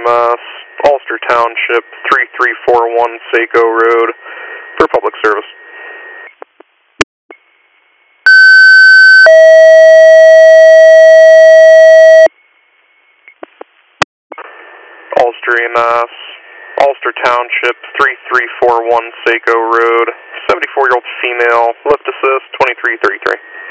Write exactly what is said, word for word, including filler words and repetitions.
Mass, Ulster Township, three three four one Saco Road, for public service. Ulster, Mass, Ulster Township, three three four one Saco Road, seventy-four-year-old female, lift assist, twenty-three thirty-three.